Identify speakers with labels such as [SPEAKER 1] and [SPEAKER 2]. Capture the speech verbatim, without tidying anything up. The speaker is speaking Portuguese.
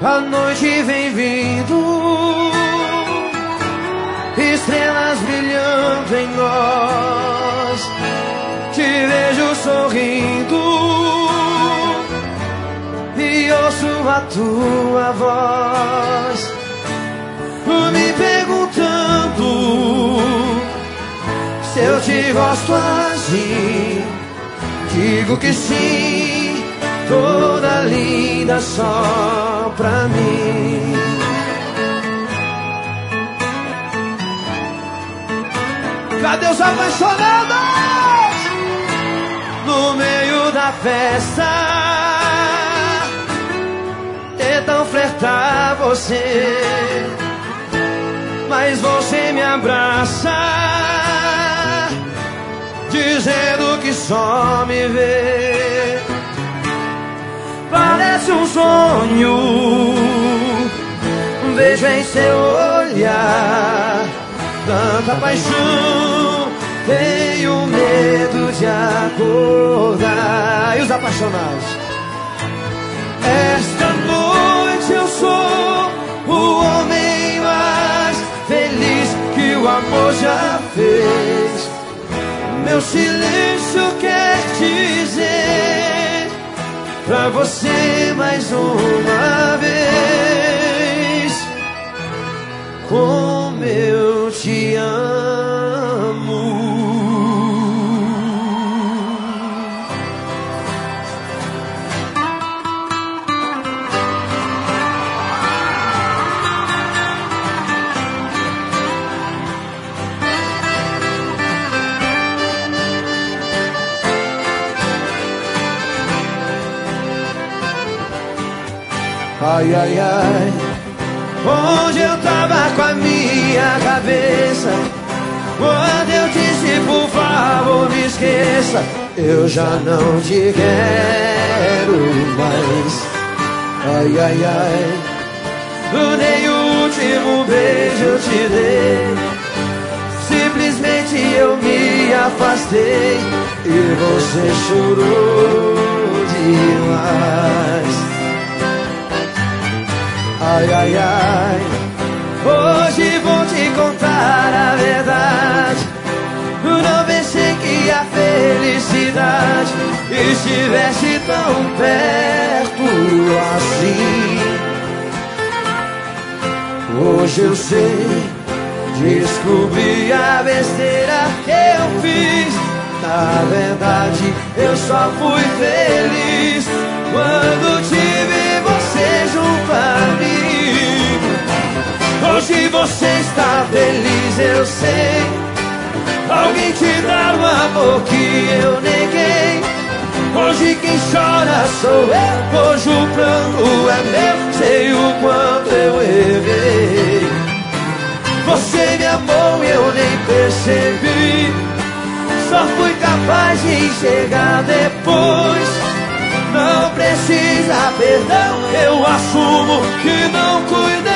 [SPEAKER 1] A noite vem vindo, estrelas brilhando em nós. Te vejo sorrindo e ouço a tua voz, me perguntando se eu te gosto assim. Digo que sim, toda linda só pra mim. Cadê os apaixonados? No meio da festa tentam flertar você, mas você me abraça, dizendo que só me vê. Parece um sonho, vejo em seu olhar tanta paixão, tenho medo de acordar. E os apaixonados? Esta noite eu sou o homem mais feliz que o amor já fez. Meu silêncio quer dizer pra você mais uma vez como eu te amo. Ai, ai, ai, onde eu tava com a minha cabeça quando eu disse por favor me esqueça? Eu já não te quero mais. Ai, ai, ai, nem o último beijo eu te dei, simplesmente eu me afastei e você chorou demais. Ai, ai, ai, hoje vou te contar a verdade. Não pensei que a felicidade estivesse tão perto assim. Hoje eu sei, descobri a besteira que eu fiz. Na verdade eu só fui feliz quando tive você junto a mim. Hoje você está feliz, eu sei. Alguém te dá um amor que eu neguei. Hoje quem chora sou eu, hoje o pranto é meu. Sei o quanto eu errei. Você me amou e eu nem percebi. Só fui capaz de enxergar depois. Não precisa perdão, eu assumo que não cuidei.